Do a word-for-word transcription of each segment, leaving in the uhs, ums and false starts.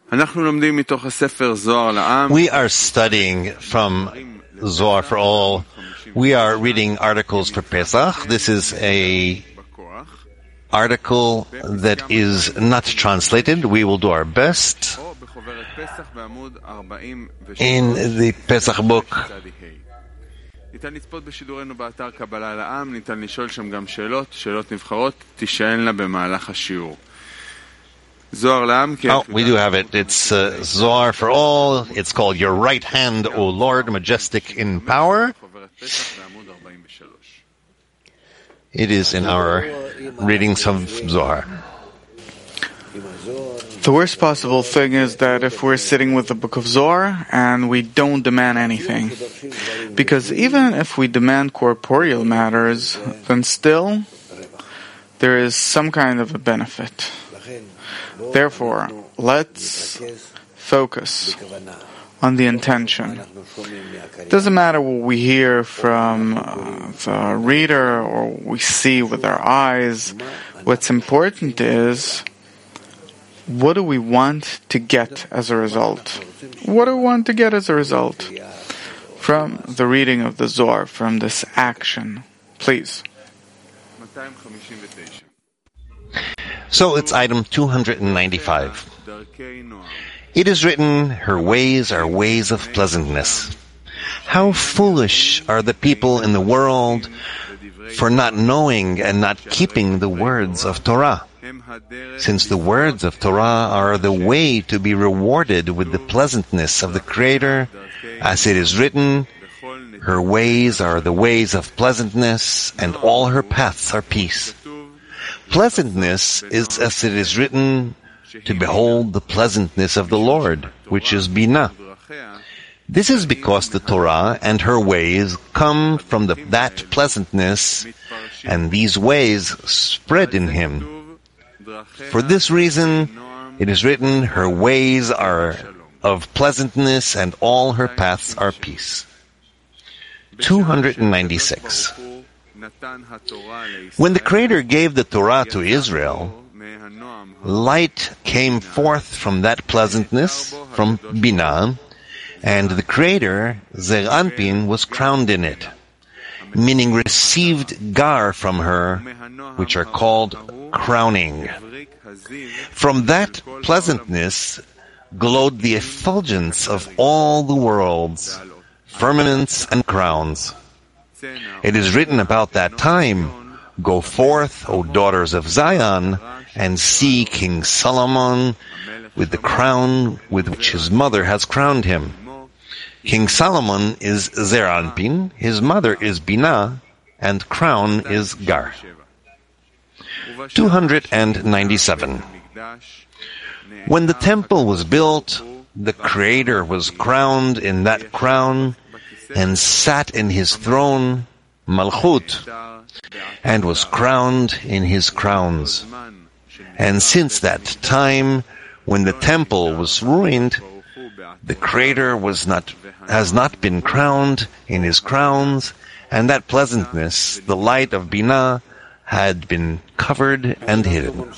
We are studying from Zohar for All. We are reading articles for Pesach. This is a article that is not translated. We will do our best. In the Pesach book, ניתן לצפות בשידורנו באתר קבלה לעם, ניתן לשאול שם גם שאלות, שאלות נבחרות, תישאלנה במהלך השיעור. זוהר לעם, Oh, we do have it. It's uh, Zohar for All. It's called Your Right Hand, O Lord, Majestic in Power. It is in our readings of Zohar. The worst possible thing is that if we're sitting with the book of Zohar and we don't demand anything. Because even if we demand corporeal matters, then still there is some kind of a benefit. Therefore, let's focus on the intention. It doesn't matter what we hear from uh, the reader or we see with our eyes. What's important is, what do we want to get as a result? What do we want to get as a result from the reading of the Zohar, from this action? Please. So it's item two hundred ninety-five. It is written, her ways are ways of pleasantness. How foolish are the people in the world for not knowing and not keeping the words of Torah. Since the words of Torah are the way to be rewarded with the pleasantness of the Creator, as it is written, her ways are the ways of pleasantness, and all her paths are peace. Pleasantness is, as it is written, to behold the pleasantness of the Lord, which is Binah. This is because the Torah and her ways come from the, that pleasantness, and these ways spread in him. For this reason, it is written, her ways are of pleasantness and all her paths are peace. two hundred ninety-six. When the Creator gave the Torah to Israel, light came forth from that pleasantness, from Binah, and the Creator, Zeir Anpin, was crowned in it, meaning received gar from her, which are called crowning. From that pleasantness glowed the effulgence of all the worlds, firmaments and crowns. It is written about that time, go forth, O daughters of Zion, and see King Solomon with the crown with which his mother has crowned him. King Solomon is Zeir Anpin, his mother is Binah, and crown is Gar. two hundred ninety-seven. When the temple was built, the Creator was crowned in that crown and sat in his throne, Malchut, and was crowned in his crowns. And since that time, when the temple was ruined, the Creator was not, has not been crowned in his crowns, and that pleasantness, the light of Binah, had been covered and hidden.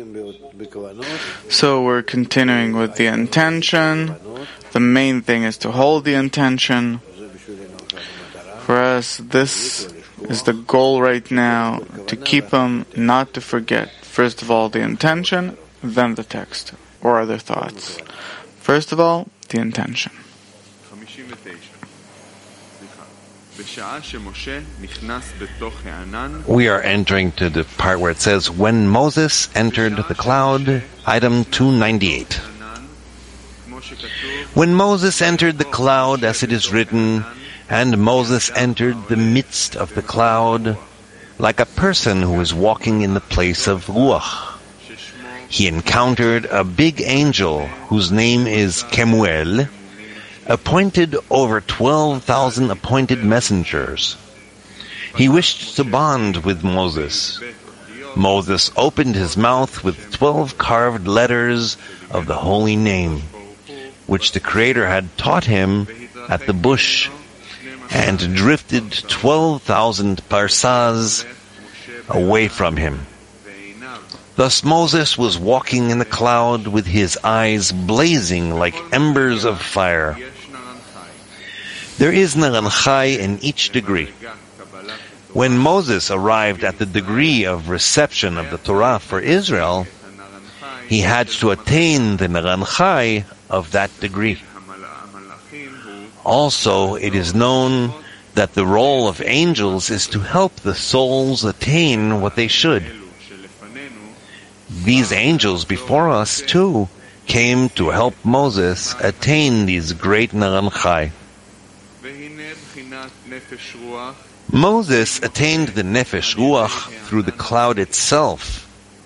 So we're continuing with the intention. The main thing is to hold the intention. For us, this is the goal right now, to keep them, not to forget. First of all, the intention, then the text, or other thoughts. First of all, the intention. We are entering to the part where it says, when Moses entered the cloud, item two ninety-eight. When Moses entered the cloud, as it is written, and Moses entered the midst of the cloud, like a person who is walking in the place of Ruach. He encountered a big angel whose name is Kemuel, appointed over twelve thousand appointed messengers. He wished to bond with Moses. Moses opened his mouth with twelve carved letters of the holy name, which the Creator had taught him at the bush, and drifted twelve thousand parsas away from him. Thus Moses was walking in the cloud with his eyes blazing like embers of fire. There is Naran Chai in each degree. When Moses arrived at the degree of reception of the Torah for Israel, he had to attain the Naran Chai of that degree. Also, it is known that the role of angels is to help the souls attain what they should. These angels before us, too, came to help Moses attain these great Naran Chai. Moses attained the Nefesh Ruach through the cloud itself,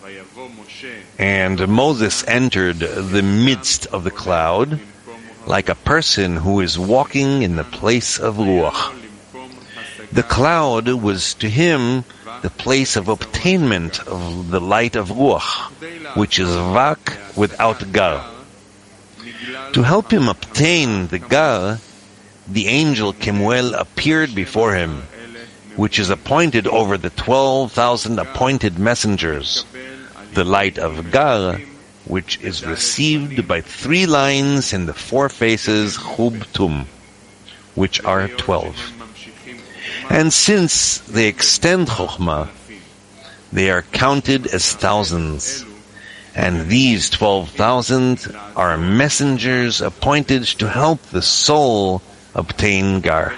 and Moses entered the midst of the cloud like a person who is walking in the place of Ruach. The cloud was to him the place of obtainment of the light of Ruach, which is Vak without Gar. To help him obtain the Gar, the angel Kemuel appeared before him, which is appointed over the twelve thousand appointed messengers, the light of Gar, which is received by three lines in the four faces Chub Tum, which are twelve. And since they extend Chokhmah, they are counted as thousands, and these twelve thousand are messengers appointed to help the soul obtain Gar.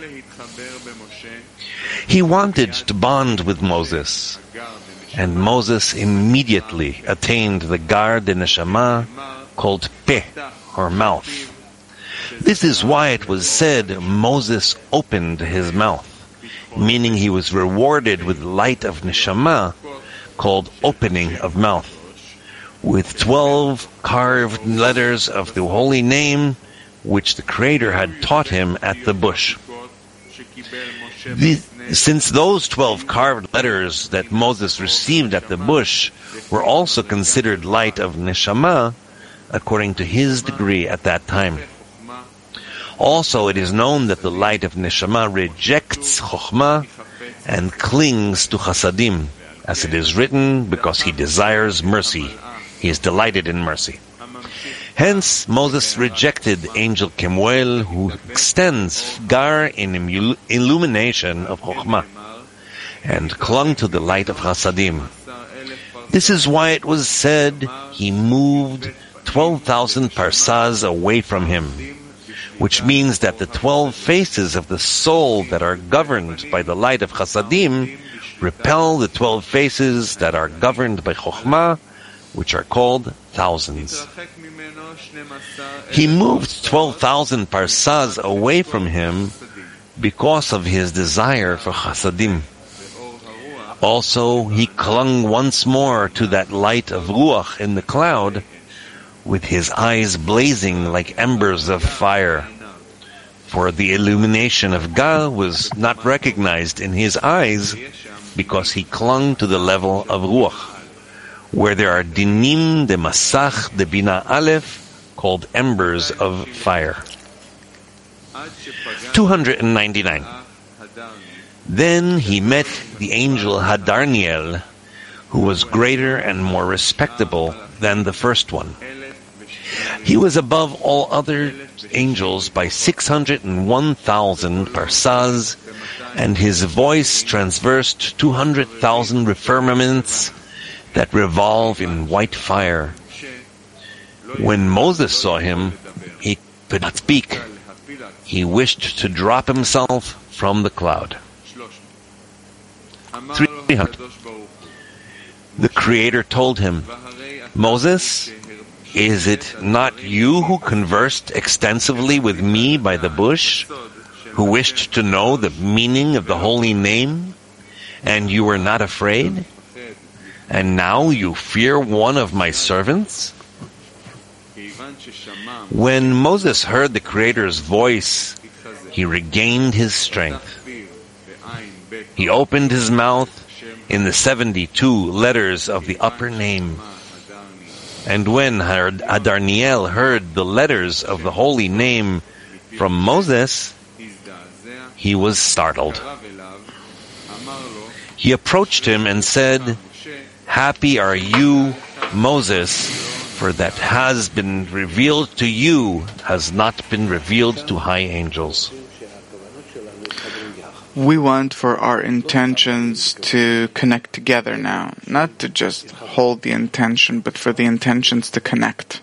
He wanted to bond with Moses, and Moses immediately attained the Gar de Neshama called Peh, or mouth. This is why it was said Moses opened his mouth, meaning he was rewarded with light of Neshama called opening of mouth, with twelve carved letters of the holy name which the Creator had taught him at the bush. The, since those twelve carved letters that Moses received at the bush were also considered light of Neshama, according to his degree at that time. Also, it is known that the light of Neshama rejects Chokhmah and clings to Chasadim, as it is written, because he desires mercy. He is delighted in mercy. Hence, Moses rejected Angel Kemuel, who extends Gar in illumination of Chokhmah, and clung to the light of Chasadim. This is why it was said he moved twelve thousand parsas away from him, which means that the twelve faces of the soul that are governed by the light of Chasadim repel the twelve faces that are governed by Chokhmah, which are called thousands. He moved twelve thousand parsas away from him because of his desire for Chasadim. Also, he clung once more to that light of Ruach in the cloud, with his eyes blazing like embers of fire. For the illumination of Gar was not recognized in his eyes because he clung to the level of Ruach, where there are dinim de masach de bina aleph, called embers of fire. two hundred ninety-nine. Then he met the angel Hadarniel, who was greater and more respectable than the first one. He was above all other angels by six hundred one thousand parsas, and his voice transversed two hundred thousand firmaments that revolve in white fire. When Moses saw him, he could not speak. He wished to drop himself from the cloud. three hundred. The Creator told him, Moses, is it not you who conversed extensively with me by the bush, who wished to know the meaning of the holy name, and you were not afraid? And now you fear one of my servants? When Moses heard the Creator's voice, he regained his strength. He opened his mouth in the seventy-two letters of the upper name. And when Hadarniel heard the letters of the holy name from Moses, he was startled. He approached him and said, Happy are you, Moses, for that has been revealed to you has not been revealed to high angels. We want for our intentions to connect together now, not to just hold the intention, but for the intentions to connect.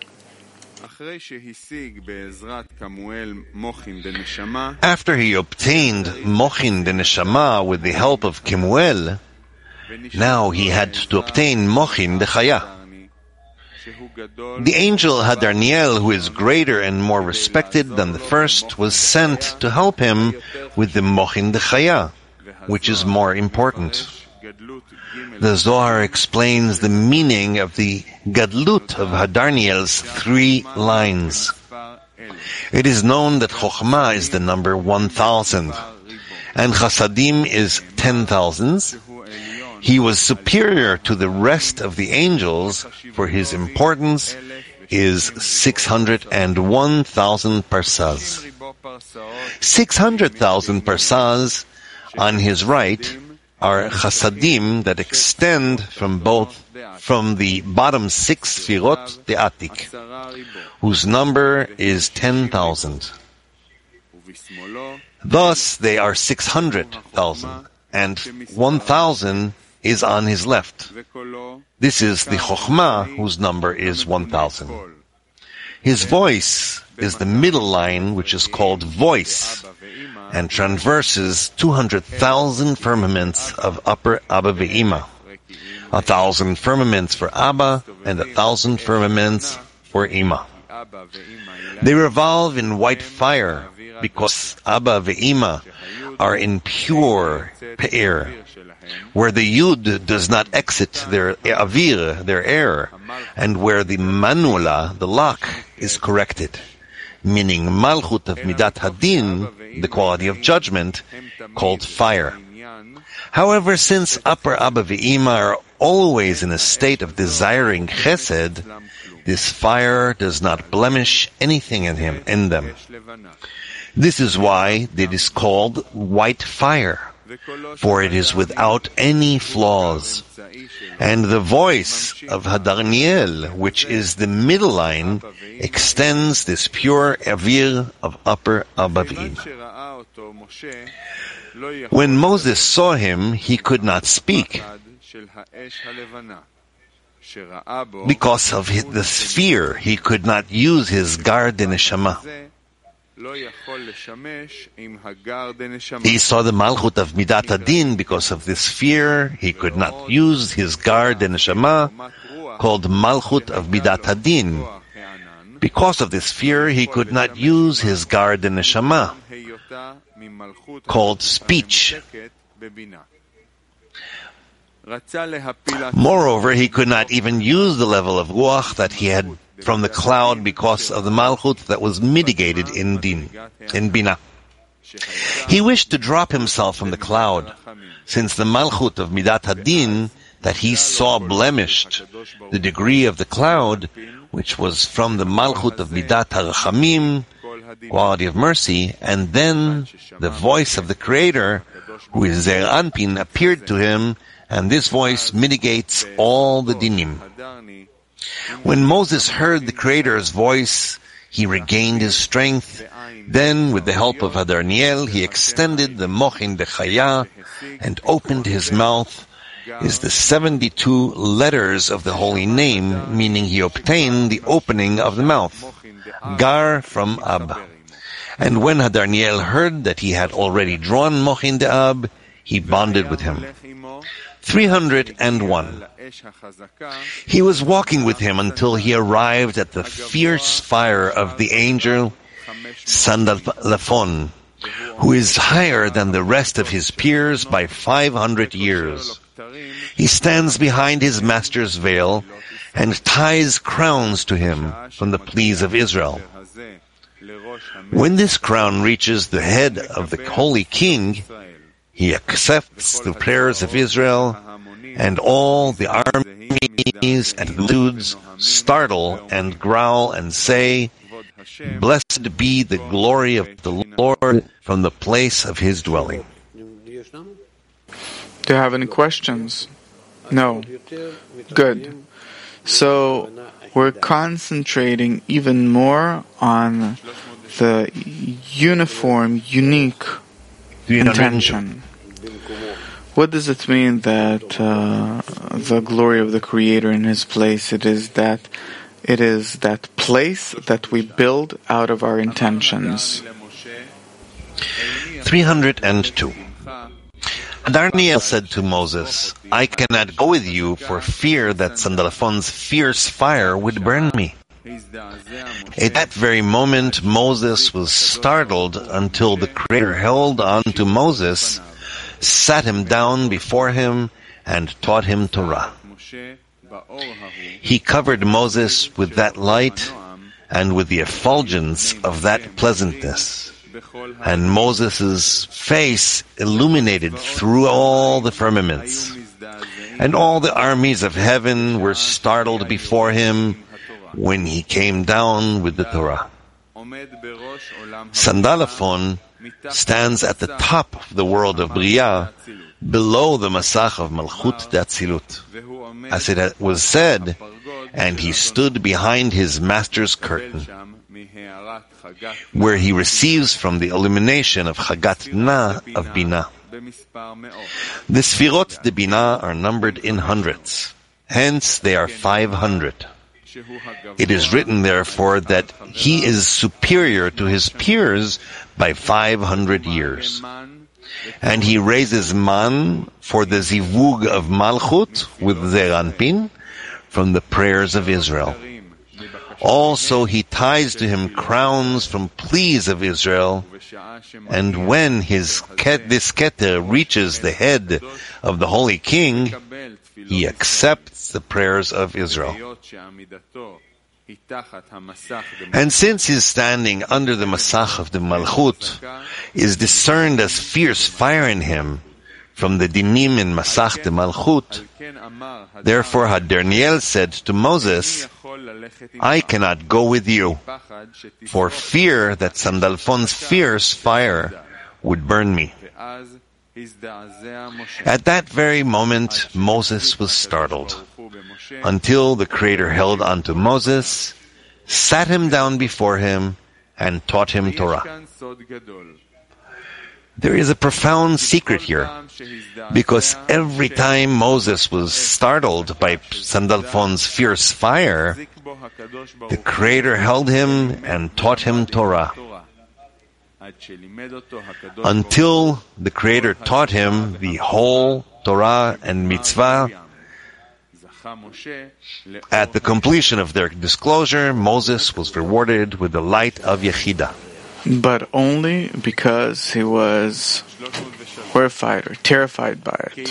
After he obtained Mochin de Neshama with the help of Kemuel, now he had to obtain Mochin de Chaya. The angel Hadarniel, who is greater and more respected than the first, was sent to help him with the Mochin de Chaya, which is more important. The Zohar explains the meaning of the Gadlut of Hadarniel's three lines. It is known that Chokhmah is the number one thousand, and Chasadim is ten thousands. He was superior to the rest of the angels, for his importance is six hundred one thousand parsas. six hundred thousand parsas on his right are chasadim that extend from both from the bottom six sfirot the Atik, whose number is ten thousand. Thus they are six hundred thousand, and one thousand is on his left. This is the Chokhmah, whose number is one thousand. His voice is the middle line, which is called voice, and traverses two hundred thousand firmaments of upper Abba Ve'ima, a thousand firmaments for Abba, and a thousand firmaments for Ima. They revolve in white fire, because Abba Ve'ima are in pure Pe'er, where the Yud does not exit their Avir, their air, and where the Manula, the lock, is corrected, meaning Malchut of Midat Hadin, the quality of judgment, called fire. However, since upper Abba Ve'ima are always in a state of desiring Chesed, this fire does not blemish anything in him, in them. This is why it is called white fire, for it is without any flaws. And the voice of Hadarniel, which is the middle line, extends this pure avir of upper Abba Ve'ima. When Moses saw him, he could not speak, because of the sphere. He could not use his Gard de Neshama. He saw the Malchut of Midat Hadin. Because of this fear, he could not use his Gard de Neshama, called Malchut of Midat Hadin. Because of this fear, he could not use his Gard de Neshama, called speech. Moreover, he could not even use the level of Ruach that he had from the cloud because of the Malchut that was mitigated in Din, in Bina. He wished to drop himself from the cloud, since the Malchut of Midat Hadin that he saw blemished the degree of the cloud, which was from the Malchut of Midat HaRachamim, quality of mercy, and then the voice of the Creator, who is Zeir Anpin, appeared to him, and this voice mitigates all the dinim. When Moses heard the Creator's voice, he regained his strength. Then, with the help of Hadarniel, he extended the Mochin de Chaya and opened his mouth. Is the seventy-two letters of the holy name, meaning he obtained the opening of the mouth, Gar from Ab. And when Hadarniel heard that he had already drawn Mochin de Ab, he bonded with him. three hundred one. He was walking with him until he arrived at the fierce fire of the angel Sandalphon, who is higher than the rest of his peers by five hundred years. He stands behind his master's veil and ties crowns to him from the pleas of Israel. When this crown reaches the head of the holy king, he accepts the prayers of Israel, and all the armies and multitudes startle and growl and say, "Blessed be the glory of the Lord from the place of his dwelling." Do you have any questions? No. Good. So we're concentrating even more on the uniform, unique intention. What does it mean that uh, the glory of the Creator in His place, it is that it is that place that we build out of our intentions? three hundred two. Darniel said to Moses, I cannot go with you for fear that Sandalphon's fierce fire would burn me. At that very moment, Moses was startled until the Creator held on to Moses, sat him down before him, and taught him Torah. He covered Moses with that light and with the effulgence of that pleasantness. And Moses' face illuminated through all the firmaments. And all the armies of heaven were startled before him when he came down with the Torah. Sandalphon stands at the top of the world of Bria, below the Masach of Malchut D'Atzilut. As it was said, and he stood behind his master's curtain, where he receives from the illumination of Chagat Na of Binah. The Sfirot de Binah are numbered in hundreds, hence they are five hundred. It is written, therefore, that he is superior to his peers by five hundred years. And he raises man for the zivug of Malchut with Zeir Anpin from the prayers of Israel. Also he ties to him crowns from pleas of Israel, and when his ket, this keter reaches the head of the holy king, he accepts the prayers of Israel. And since his standing under the Masach of the Malchut is discerned as fierce fire in him from the dinim in Masach de Malchut, therefore Darniel said to Moses, I cannot go with you, for fear that Sandalphon's fierce fire would burn me. At that very moment, Moses was startled, until the Creator held onto Moses, sat him down before him, and taught him Torah. There is a profound secret here, because every time Moses was startled by Sandalphon's fierce fire, the Creator held him and taught him Torah, until the Creator taught him the whole Torah and Mitzvah. At the completion of their disclosure, Moses was rewarded with the light of Yechidah. But only because he was horrified or terrified by it.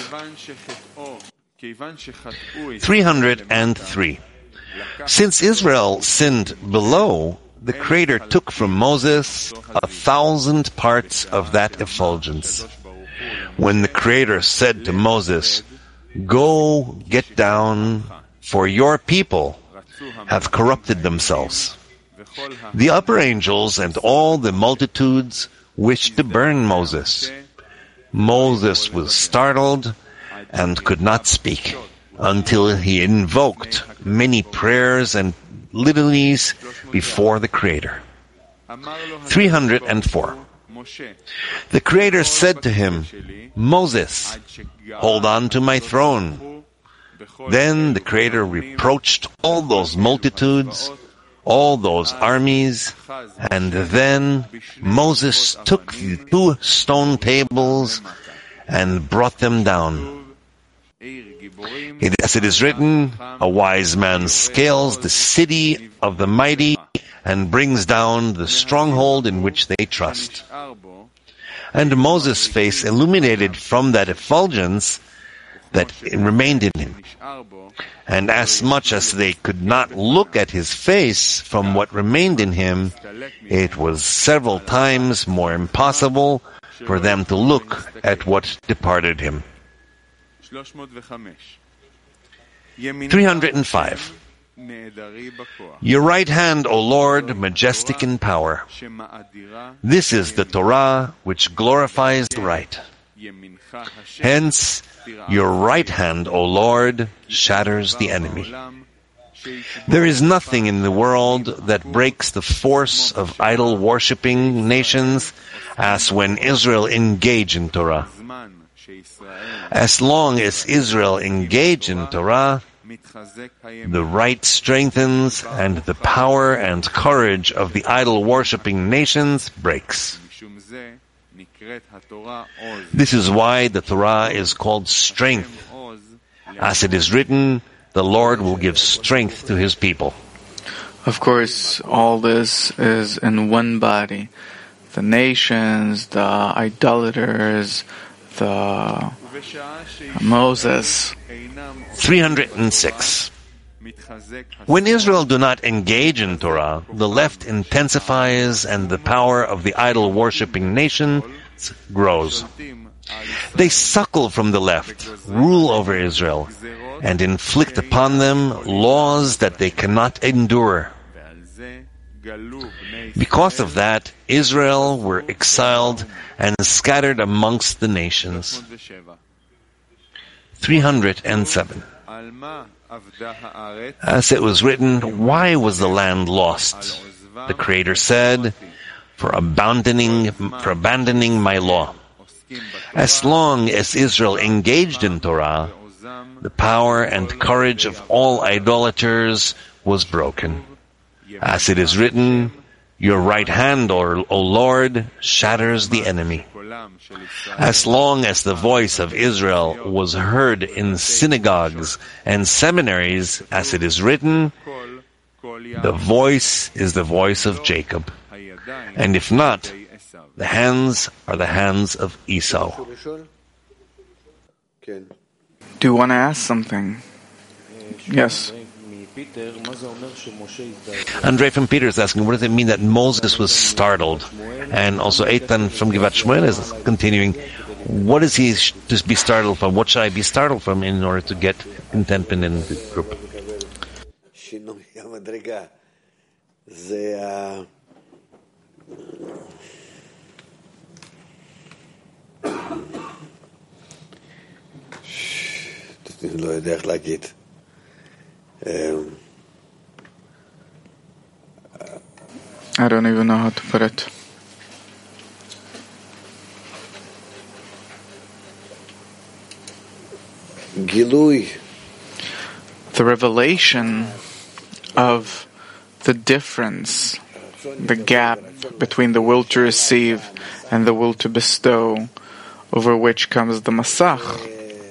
three hundred three. Since Israel sinned below, the Creator took from Moses a thousand parts of that effulgence. When the Creator said to Moses, Go, get down, for your people have corrupted themselves. The upper angels and all the multitudes wished to burn Moses. Moses was startled and could not speak until he invoked many prayers and litanies before the Creator. three hundred four. The Creator said to him, Moses, hold on to my throne. Then the Creator reproached all those multitudes, all those armies, and then Moses took the two stone tables and brought them down. As it is written, a wise man scales the city of the mighty and brings down the stronghold in which they trust. And Moses' face illuminated from that effulgence that remained in him. And as much as they could not look at his face from what remained in him, it was several times more impossible for them to look at what departed him. three hundred five. Your right hand, O Lord, majestic in power. This is the Torah which glorifies the right. Hence, Your right hand, O Lord, shatters the enemy. There is nothing in the world that breaks the force of idol-worshipping nations as when Israel engage in Torah. As long as Israel engage in Torah, the right strengthens and the power and courage of the idol-worshipping nations breaks. This is why the Torah is called strength. As it is written, the Lord will give strength to His people. Of course, all this is in one body. The nations, the idolaters, the Moses. three hundred six. When Israel do not engage in Torah, the left intensifies and the power of the idol-worshipping nations grows. They suckle from the left, rule over Israel, and inflict upon them laws that they cannot endure. Because of that, Israel were exiled and scattered amongst the nations. three hundred seven. As it was written, why was the land lost? The Creator said, for abandoning, for abandoning my law. As long as Israel engaged in Torah, the power and courage of all idolaters was broken. As it is written, your right hand, O Lord, shatters the enemy. As long as the voice of Israel was heard in synagogues and seminaries, as it is written, the voice is the voice of Jacob. And if not, the hands are the hands of Esau. Do you want to ask something? Yes. Andre from Peter is asking, what does it mean that Moses was startled? And also Eitan from Givat Shmuel is continuing, what is he to be startled from? What should I be startled from in order to get contentment in the group? לא יודע איך להגיד. I don't even know how to put it. גילוי. The revelation of the difference, the gap between the will to receive and the will to bestow, over which comes the Masach.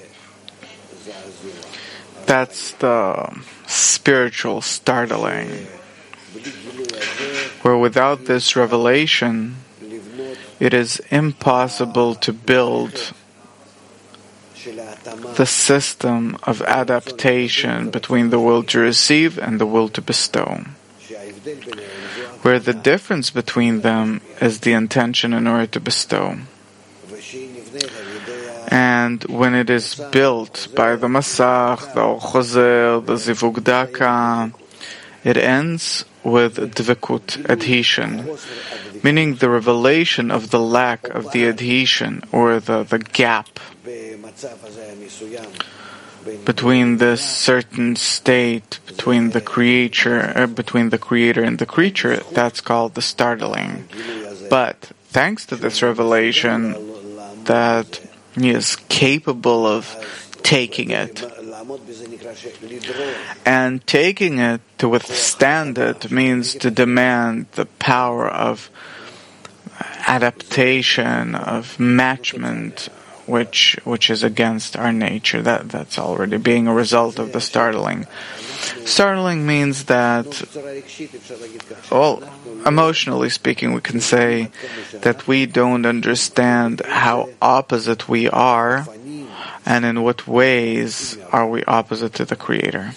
That's the spiritual startling, where without this revelation, it is impossible to build the system of adaptation between the will to receive and the will to bestow, where the difference between them is the intention in order to bestow. And when it is built by the Masach, the Chozer, the Zivug Daka, it ends with Dvekut, adhesion, meaning the revelation of the lack of the adhesion or the, the gap between this certain state, between the creature, uh, between the creator and the creature. That's called the startling. But thanks to this revelation, that he is capable of taking it. And taking it, to withstand it, means to demand the power of adaptation, of matchment, which which is against our nature. That that's already being a result of the startling. Startling means that, well, emotionally speaking, we can say that we don't understand how opposite we are, and in what ways are we opposite to the Creator.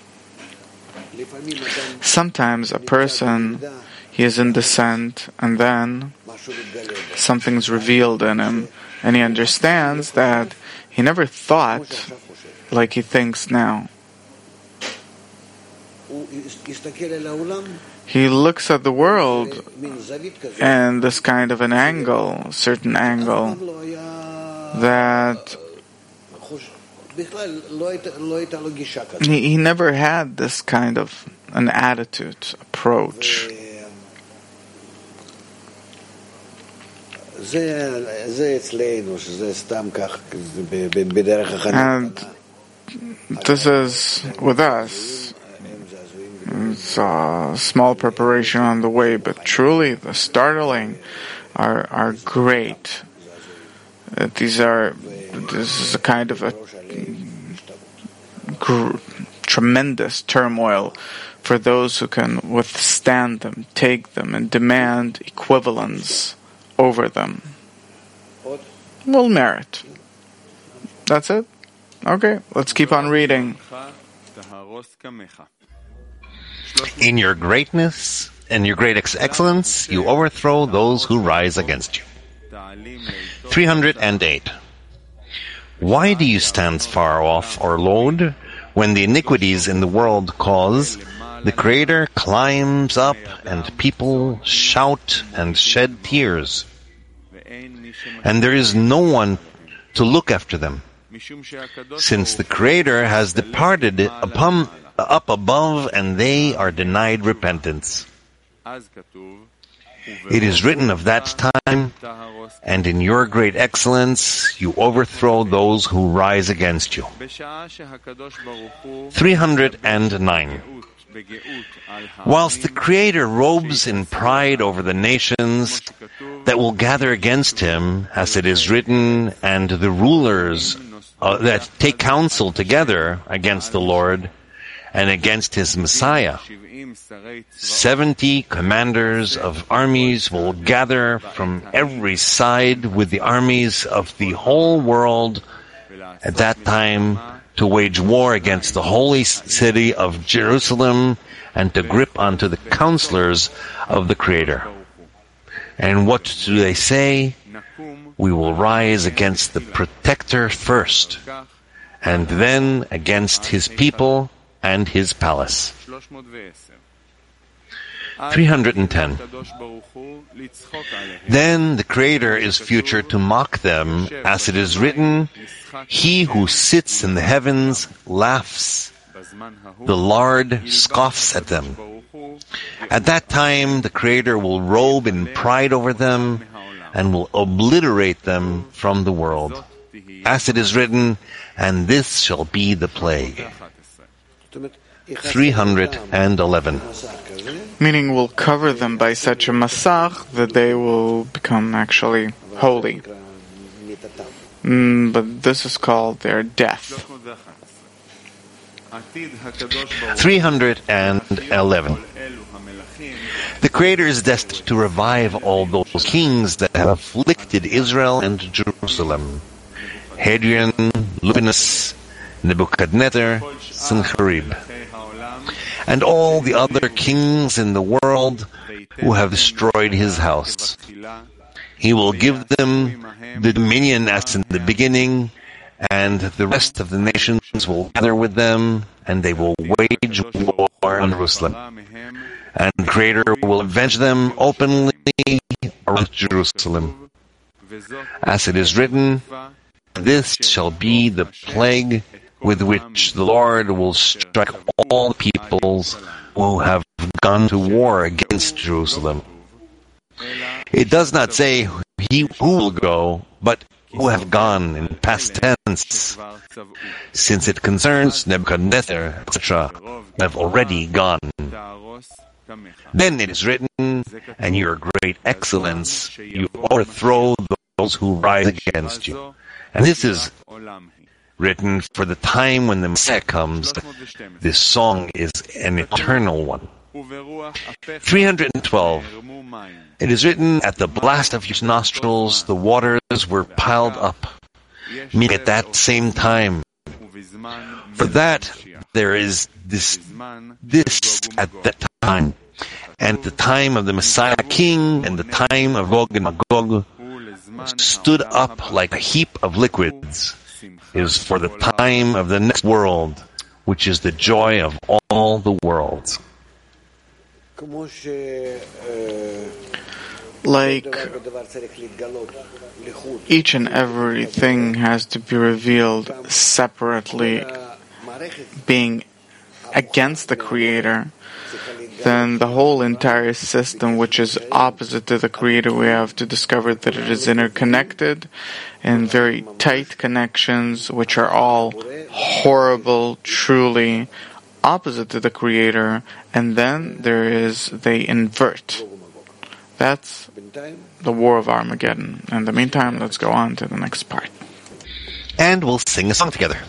Sometimes a person, he is in descent, and then something's revealed in him, and he understands that he never thought like he thinks now. He looks at the world and this kind of an angle, certain angle, that He, he never had this kind of an attitude, approach. And this is with us. It's a small preparation on the way, but truly the startling are are great. Uh, these are this is a kind of a gr- tremendous turmoil for those who can withstand them, take them, and demand equivalence over them. Will merit. That's it? Okay, let's keep on reading. In your greatness and your great ex- excellence, you overthrow those who rise against you. three hundred eight. Why do you stand far off, our Lord, when the iniquities in the world cause the Creator climbs up and people shout and shed tears, and there is no one to look after them, since the Creator has departed upon, up above and they are denied repentance? It is written of that time, and in your great excellence you overthrow those who rise against you. three hundred nine. Whilst the Creator robes in pride over the nations that will gather against him, as it is written, and the rulers uh, that take counsel together against the Lord and against his Messiah, seventy commanders of armies will gather from every side with the armies of the whole world at that time to wage war against the holy city of Jerusalem and to grip onto the counselors of the Creator. And what do they say? We will rise against the Protector first, and then against his people and his palace. three hundred ten. Then the Creator is future to mock them, as it is written, he who sits in the heavens laughs, the Lord scoffs at them. At that time the Creator will robe in pride over them and will obliterate them from the world, as it is written, and this shall be the plague. three hundred eleven. Meaning will cover them by such a masach that they will become actually holy. Mm, but this is called their death. three hundred eleven. The Creator is destined to revive all those kings that have afflicted Israel and Jerusalem: Hadrian, Lupius, Nebuchadnezzar, Sennacherib, and all the other kings in the world who have destroyed his house. He will give them the dominion as in the beginning, and the rest of the nations will gather with them, and they will wage war on Jerusalem. And the Creator will avenge them openly around Jerusalem. As it is written, this shall be the plague with which the Lord will strike all the peoples who have gone to war against Jerusalem. It does not say he who will go, but who have gone in past tense, since it concerns Nebuchadnezzar, et cetera, have already gone. Then it is written, and your great excellence, you overthrow those who rise against you. And this is written for the time when the Messiah comes. This song is an eternal one. three hundred twelve. It is written, at the blast of your nostrils the waters were piled up, meaning at that same time. For that there is this, this at that time, and the time of the Messiah King and the time of Gog and Magog stood up like a heap of liquids, is for the time of the next world, which is the joy of all the worlds. like each and everything has to be revealed separately, being against the Creator, then the whole entire system, which is opposite to the Creator, we have to discover that it is interconnected in very tight connections, which are all horrible, truly opposite to the Creator, and then there is, they invert. That's the War of Armageddon. In the meantime, let's go on to the next part. And we'll sing a song together.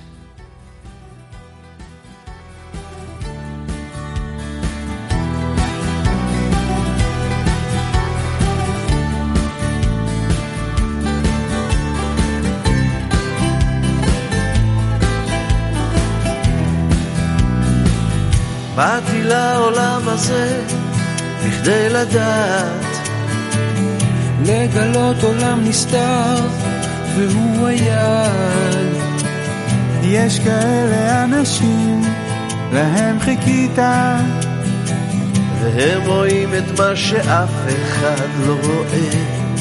באתי לעולם הזה בכדי לדעת, לגלות עולם נסתר והוא היד. יש כאלה אנשים להם חיכית, והם רואים את מה שאף אחד לא רואה.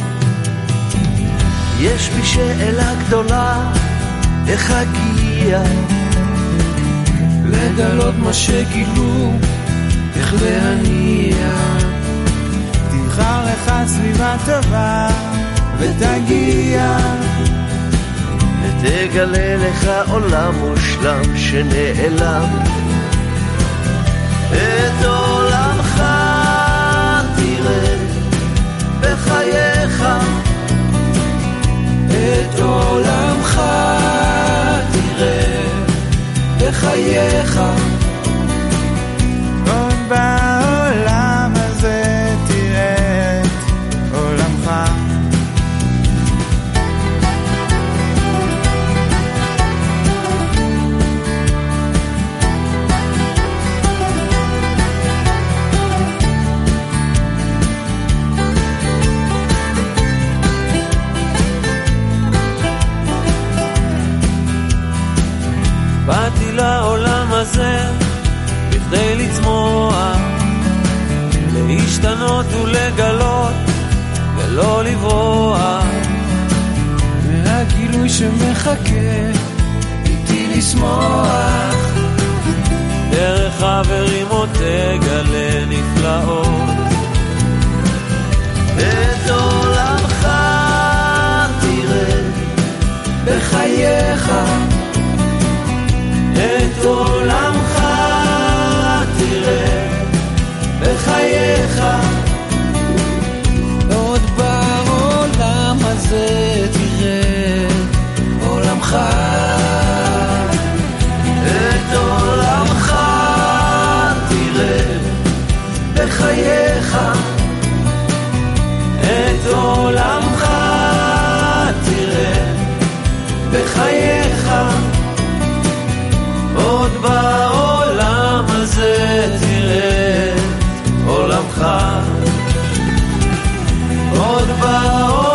יש בי שאלה גדולה, איך אגיע לגלות מה שגילו, איך להניע. תבחר לך סביבה טובה ותגיע, ותגלה לך עולם מושלם שנעלם. את עולמך תראה בחייך, את עולמך תראה בחייך. עוד בעולם הזה תראה את עולמך. באתי לעולם הזה בכדי לצמוח, להשתנות ולגלות ולא לברוח, והגילוי שמחכה איתי לשמוח. דרך חברים עוד תגלה נפלאות. את עולמך תראה בחייך, את עולמך תראה בחייך. עוד בעולם הזה תראה עולמך, את עולמך תראה בחייך, את עולמך תראה בחייך. עוד בעולם הזה תראה עולמך, עוד בעולם